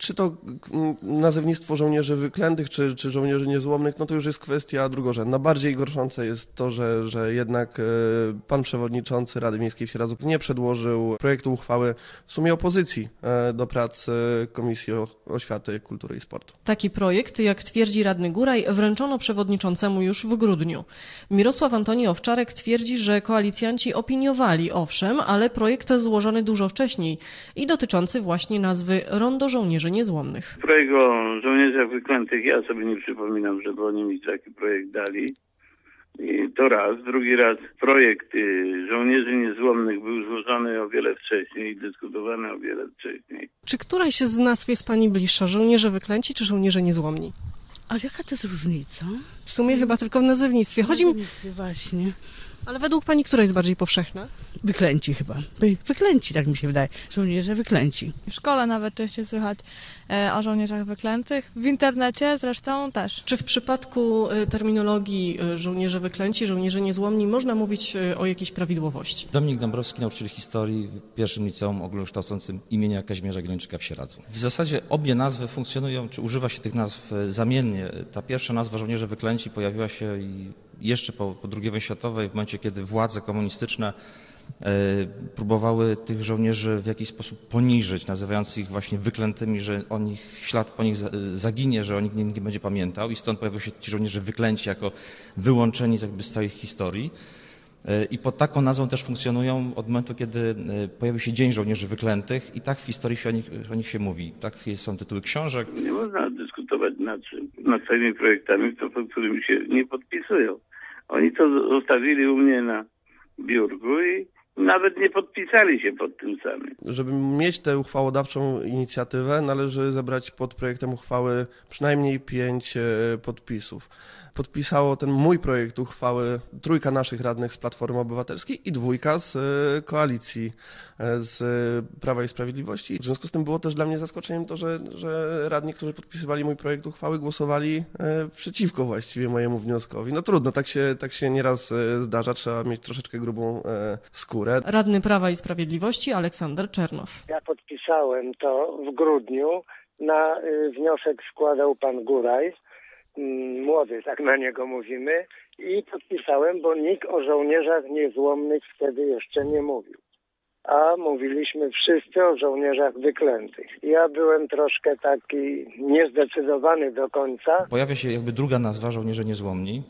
Czy to nazewnictwo żołnierzy wyklętych, czy żołnierzy niezłomnych, no to już jest kwestia drugorzędna. Bardziej gorszące jest to, że jednak pan przewodniczący Rady Miejskiej w Sieradzu nie przedłożył projektu uchwały w sumie opozycji do prac Komisji Oświaty, Kultury i Sportu. Taki projekt, jak twierdzi radny Góraj, wręczono przewodniczącemu już w grudniu. Mirosław Antoni Owczarek twierdzi, że koalicjanci opiniowali, owszem, ale projekt złożony dużo wcześniej i dotyczący właśnie nazwy Rondo Żołnierzy Niezłomnych. Projekt o żołnierzach wyklętych, ja sobie nie przypominam, żeby oni mi taki projekt dali. I to raz. Drugi raz projekt żołnierzy niezłomnych był złożony o wiele wcześniej i dyskutowany o wiele wcześniej. Czy któraś z nazw jest pani bliższa? Żołnierze wyklęci czy żołnierze niezłomni? Ale jaka to jest różnica? W sumie chyba tylko w nazewnictwie. Chodzi mi... Właśnie. Ale według pani, która jest bardziej powszechna? Wyklęci chyba. Wyklęci, tak mi się wydaje. Żołnierze wyklęci. W szkole nawet częściej słychać o żołnierzach wyklętych. W internecie zresztą też. Czy w przypadku terminologii żołnierze wyklęci, żołnierze niezłomni można mówić o jakiejś prawidłowości? Dominik Dąbrowski, nauczyciel historii w pierwszym liceum ogólnokształcącym imienia Kazimierza Gielończyka w Sieradzu. W zasadzie obie nazwy funkcjonują, czy używa się tych nazw zamiennie. Ta pierwsza nazwa żołnierze wyklęci pojawiła się jeszcze po II wojnie światowej, w momencie, kiedy władze komunistyczne próbowały tych żołnierzy w jakiś sposób poniżyć, nazywając ich właśnie wyklętymi, że ślad po nich zaginie, że o nich nikt nie będzie pamiętał i stąd pojawiły się ci żołnierze wyklęci jako wyłączeni jakby z całej historii. I pod taką nazwą też funkcjonują od momentu, kiedy pojawił się Dzień Żołnierzy Wyklętych i tak w historii o nich się mówi. Tak są tytuły książek. Nie można dyskutować nad swoimi projektami, pod którymi się nie podpisują. Oni to zostawili u mnie na biurku i nawet nie podpisali się pod tym samym. Żeby mieć tę uchwałodawczą inicjatywę, należy zebrać pod projektem uchwały przynajmniej 5 podpisów. Podpisało ten mój projekt uchwały 3 naszych radnych z Platformy Obywatelskiej i 2 z koalicji z Prawa i Sprawiedliwości. W związku z tym było też dla mnie zaskoczeniem to, że radni, którzy podpisywali mój projekt uchwały, głosowali przeciwko właściwie mojemu wnioskowi. No trudno, tak się nieraz zdarza, trzeba mieć troszeczkę grubą skórę. Radny Prawa i Sprawiedliwości Aleksander Czernow. Ja podpisałem to w grudniu, na wniosek składał pan Góraj. Młody, tak na niego mówimy, i podpisałem, bo nikt o żołnierzach niezłomnych wtedy jeszcze nie mówił. A mówiliśmy wszyscy o żołnierzach wyklętych. Ja byłem troszkę taki niezdecydowany do końca. Pojawia się jakby druga nazwa, żołnierze niezłomni.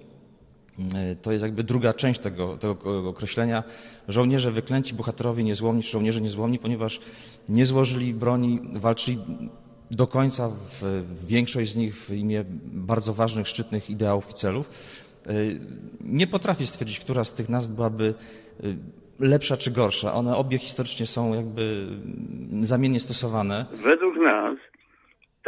To jest jakby druga część tego określenia. Żołnierze wyklęci, bohaterowie niezłomni, czy żołnierze niezłomni, ponieważ nie złożyli broni, walczyli do końca, większość z nich w imię bardzo ważnych, szczytnych ideałów i celów. Nie potrafię stwierdzić, która z tych nazw byłaby lepsza czy gorsza. One obie historycznie są jakby zamiennie stosowane. Według nas ta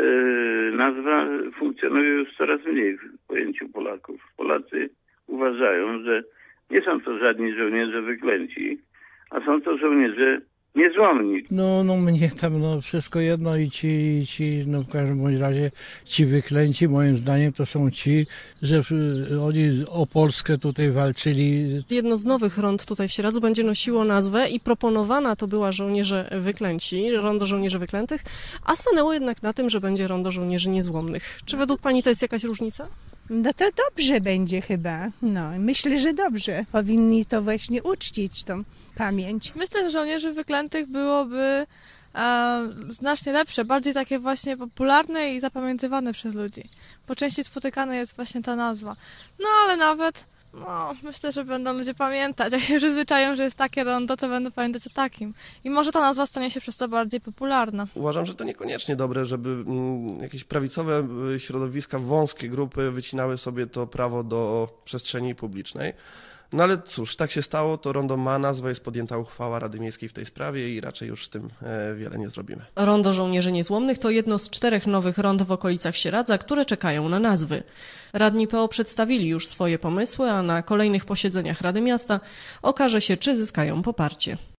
nazwa funkcjonuje już coraz mniej w pojęciu Polaków. Polacy uważają, że nie są to żadni żołnierze wyklęci, a są to żołnierze niezłomni. No mnie tam wszystko jedno i ci w każdym bądź razie ci wyklęci, moim zdaniem to są ci, że oni o Polskę tutaj walczyli. Jedno z nowych rond tutaj w Sieradzu będzie nosiło nazwę i proponowana to była żołnierze wyklęci, rondo żołnierzy wyklętych, a stanęło jednak na tym, że będzie rondo żołnierzy niezłomnych. Czy według pani to jest jakaś różnica? No to dobrze będzie chyba. No, myślę, że dobrze. Powinni to właśnie uczcić tą pamięć. Myślę, że żołnierzy wyklętych byłoby znacznie lepsze, bardziej takie właśnie popularne i zapamiętywane przez ludzi. Bo częściej spotykana jest właśnie ta nazwa. No ale nawet, myślę, że będą ludzie pamiętać. Jak się przyzwyczają, że jest takie rondo, to będą pamiętać o takim. I może ta nazwa stanie się przez to bardziej popularna. Uważam, że to niekoniecznie dobre, żeby jakieś prawicowe środowiska, wąskie grupy wycinały sobie to prawo do przestrzeni publicznej. No ale cóż, tak się stało, to rondo ma nazwę, jest podjęta uchwała Rady Miejskiej w tej sprawie i raczej już z tym wiele nie zrobimy. Rondo Żołnierzy Niezłomnych to jedno z 4 nowych rond w okolicach Sieradza, które czekają na nazwy. Radni PO przedstawili już swoje pomysły, a na kolejnych posiedzeniach Rady Miasta okaże się, czy zyskają poparcie.